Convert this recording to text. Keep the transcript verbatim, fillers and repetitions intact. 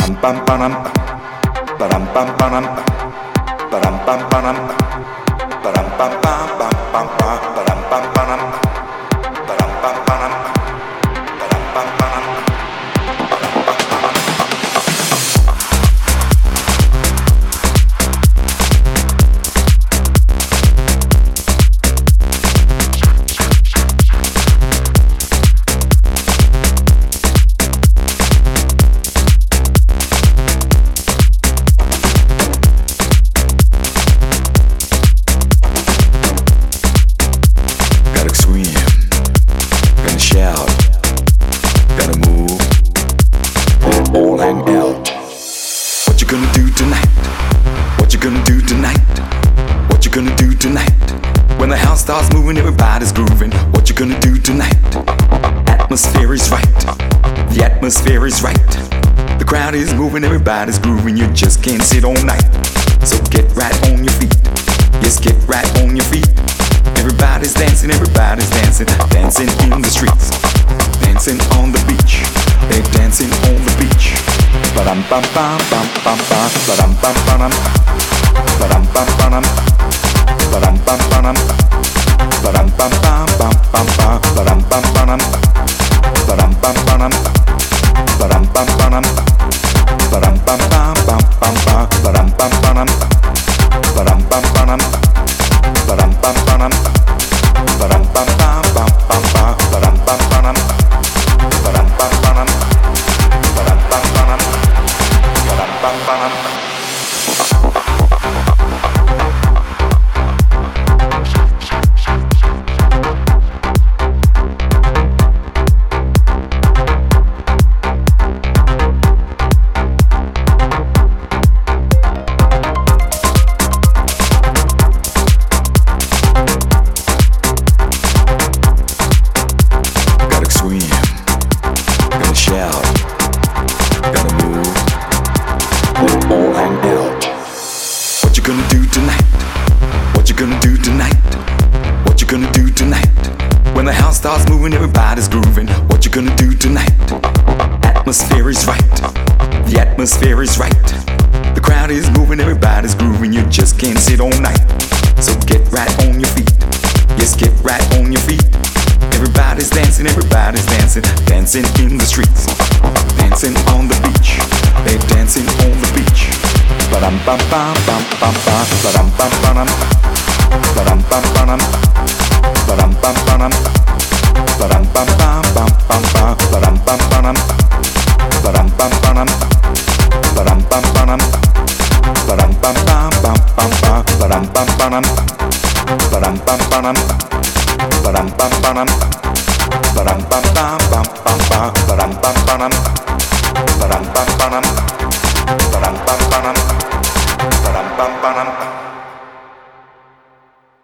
Everybody's grooving, you just can't sit all night. So get right on your feet. Yes, get right on your feet. Everybody's dancing, everybody's dancing, dancing in the streets, dancing on the beach. They're dancing on the beach. Ba-dum bum bum bum bum bum. Ba-dum bum bum. Ba-dum bum bum. Ba-dum bum bum. Ba-dum bum bum bum bum bum. Ba-dum bum bum. Ba-dum bum bum. Ba-dum bum bum. Ba-dum bum bum bum bum bum. Ba-dum bum bum. Ba-dum bum bum. Ba-dum bum bum. Ba-dum bum bum bum bum bum. Ba-dum bum bum. Ba-dum bum bum. Ba-dum bum bum. Ba-dum bum bum. Starts moving, everybody's grooving. What you gonna do tonight? Atmosphere is right. The atmosphere is right. The crowd is moving, everybody's grooving. You just can't sit all night. So get right on your feet. Yes, get right on your feet. Everybody's dancing, everybody's dancing, dancing in the streets, dancing on the beach. They're dancing on the beach. Ba-dum bum bum bum bum bum. Ba-dum bum bum. Ba-dum bum bum. Ba-dum bum bum. Ba-dum bum bum bum bum bum. Ba-dum bum bum. Ba-dum bum bum. Ba-dum bum bum. Ba-dum bum bum bum bum bum. Ba-dum bum bum. Ba-dum bum bum. Ba-dum bum bum. Ba-dum bum bum bum bum bum. Ba-dum bum bum. Ba-dum bum bum. Ba-dum bum bum. Ba-dum bum bum.